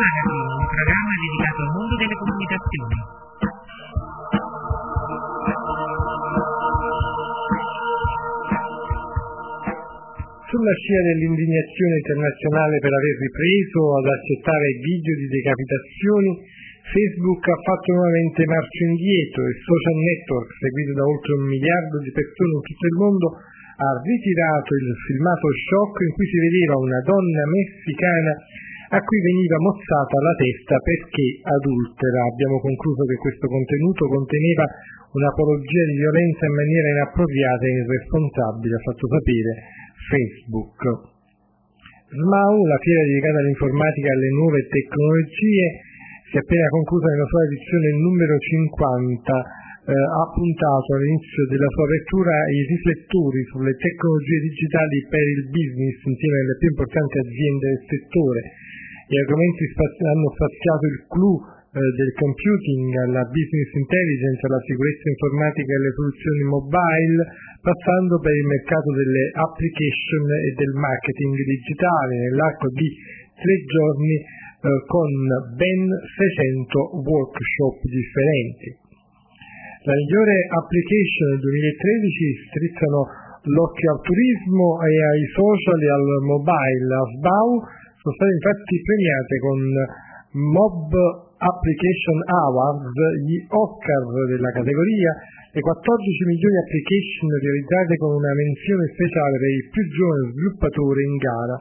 Magazine, un programma dedicato al mondo delle comunicazioni. Sulla scia dell'indignazione internazionale per aver ripreso ad accettare video di decapitazioni, Facebook ha fatto nuovamente marcia indietro e Social Network, seguito da oltre 1 miliardo di persone in tutto il mondo, ha ritirato il filmato shock in cui si vedeva una donna messicana a cui veniva mozzata la testa perché adultera. Abbiamo concluso che questo contenuto conteneva un'apologia di violenza in maniera inappropriata e irresponsabile, ha fatto sapere Facebook. SMAU, la fiera dedicata all'informatica e alle nuove tecnologie, si è appena conclusa nella sua edizione numero 50, ha puntato all'inizio della sua apertura i riflettori sulle tecnologie digitali per il business insieme alle più importanti aziende del settore. Gli argomenti hanno spaziato il clou del computing, la business intelligence, la sicurezza informatica e le soluzioni mobile, passando per il mercato delle application e del marketing digitale nell'arco di 3 giorni con ben 600 workshop differenti. La migliore application del 2013 strizzano l'occhio al turismo e ai social e al mobile. A SBAU sono state infatti premiate con Mob Application Awards gli Oscar della categoria, le 14 migliori application realizzate con una menzione speciale per il più giovane sviluppatore in gara.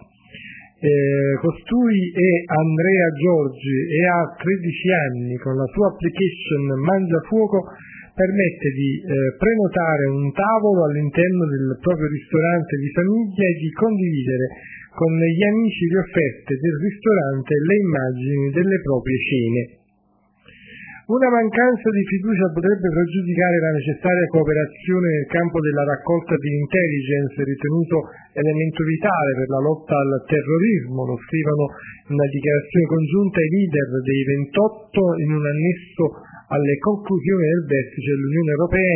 Costui è Andrea Giorgi e ha 13 anni. Con la sua application Mangiafuoco permette di prenotare un tavolo all'interno del proprio ristorante di famiglia e di condividere con gli amici le offerte del ristorante e le immagini delle proprie cene. Una mancanza di fiducia potrebbe pregiudicare la necessaria cooperazione nel campo della raccolta di intelligence, ritenuto elemento vitale per la lotta al terrorismo, lo scrivono in una dichiarazione congiunta i leader dei 28 in un annesso alle conclusioni del vertice dell'Unione Europea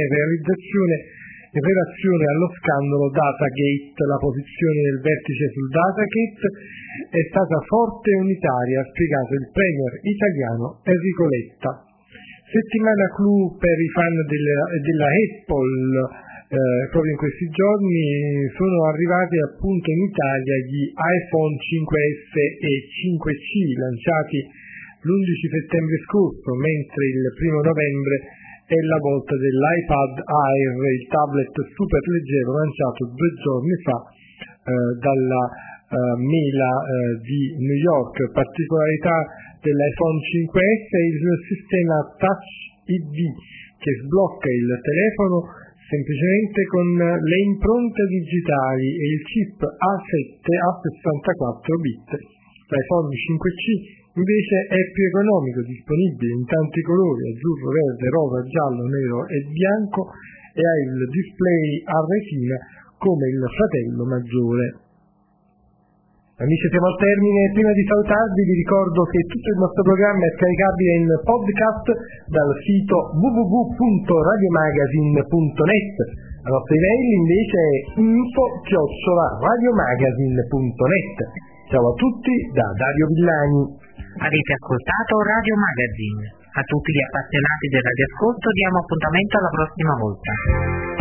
in relazione allo scandalo Datagate. La posizione del vertice sul Datagate è stata forte e unitaria, ha spiegato il premier italiano Enrico Letta. Settimana clou per i fan della Apple, proprio in questi giorni sono arrivati appunto in Italia gli iPhone 5S e 5C lanciati l'11 settembre scorso, mentre il 1 novembre è la volta dell'iPad Air, il tablet super leggero lanciato 2 giorni fa dalla Mela di New York. Particolarità dell'iPhone 5S è il sistema Touch ID che sblocca il telefono semplicemente con le impronte digitali e il chip A7 a 64 bit. L'iPhone 5C invece è più economico, disponibile in tanti colori, azzurro, verde, rosa, giallo, nero e bianco, e ha il display a retina come il fratello maggiore. Amici, siamo al termine. Prima di salutarvi vi ricordo che tutto il nostro programma è scaricabile in podcast dal sito www.radiomagazine.net. La nostra email invece è info@radiomagazine.net. Ciao a tutti da Dario Villani. Avete ascoltato Radio Magazine. A tutti gli appassionati del radioascolto diamo appuntamento alla prossima volta.